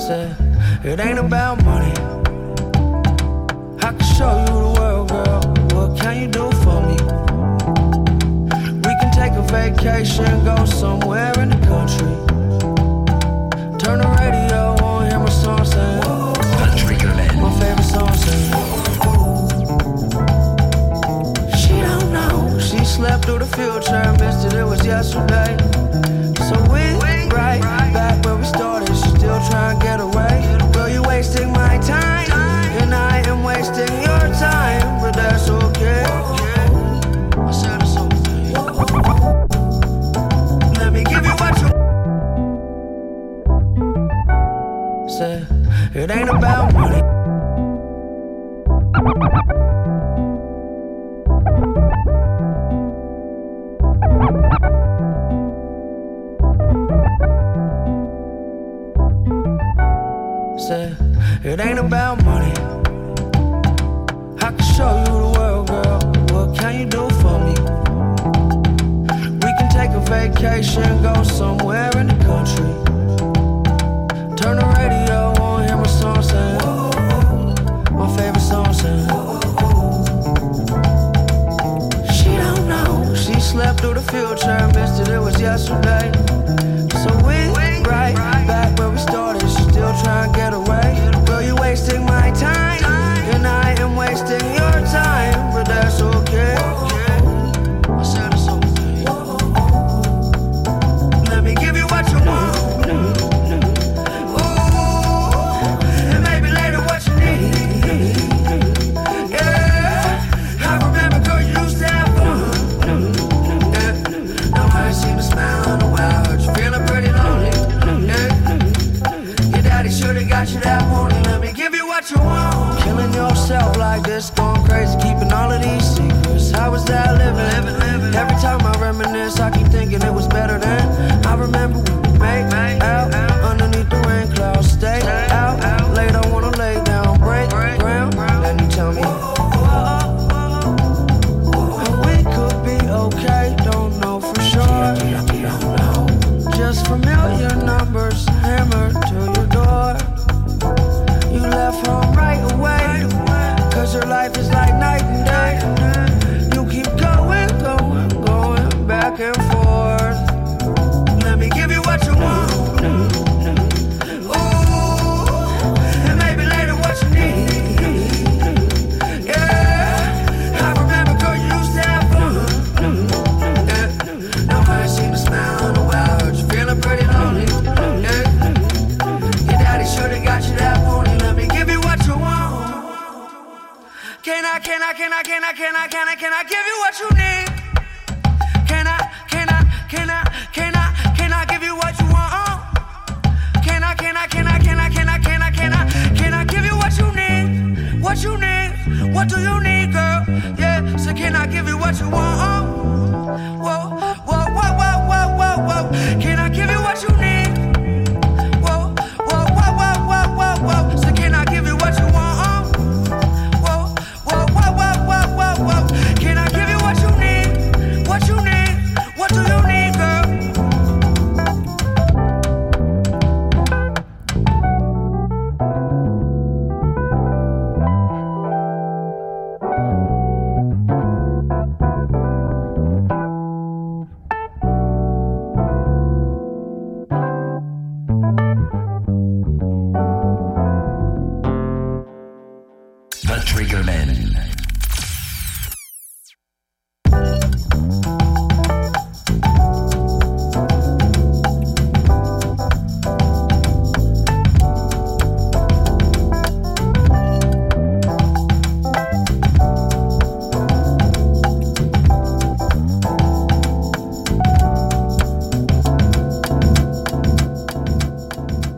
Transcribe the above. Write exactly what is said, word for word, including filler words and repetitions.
Said it ain't about money. I can show you the world, girl. What can you do for me? We can take a vacation, go somewhere in the country. Turn the radio on, hear my song saying Country Glen. My favorite song saying she don't know. She slept through the future, missed it, it was yesterday. So we right back where we started. She still trying to get away. Girl, you wasting my time, and I am wasting your time, but that's okay. I said it's okay. Let me give you what you said. It ain't about money. Said it ain't about money. I can show you the world, girl. What can you do for me? We can take a vacation, go somewhere in the country. Turn the radio on, hear my song saying my favorite song saying she don't know. She slept through the future, missed it, it was yesterday. So we right back where we started. She still trying to get away. Girl, you wasting my time, and I am wasting your time, but that's okay. I said it's okay. Let me give you what you want. Ooh, and maybe later what you need. Yeah, I remember, girl, you used to have fun. Yeah, now I ain't seen a smile in a while. Heard you feeling pretty lonely. Yeah, your daddy should've got you that morning. Let me give you what you want. Killing yourself like this, going crazy, keeping all of these secrets. How was that living? living, living. Every time I reminisce, I keep thinking it was better then. I remember we would make out underneath the rain clouds. Stay out late, I wanna lay down, break ground. Then you tell me we could be okay, don't know for sure. Just familiar numbers hammered to your door. You left home right away, cause your life is like night and day. You keep going, going, going back and forth. Let me give you what you want. Ooh, and maybe later what you need. Yeah, I remember, girl, you used to have fun. Yeah, now I ain't seen a smile in a while. Heard you feeling pretty lonely. Yeah, your daddy should've got you that morning. Let me give you what you want. Can I, can I, can I, can I, can I, can I, can I give you what you need? Can I, can I, can I, can I?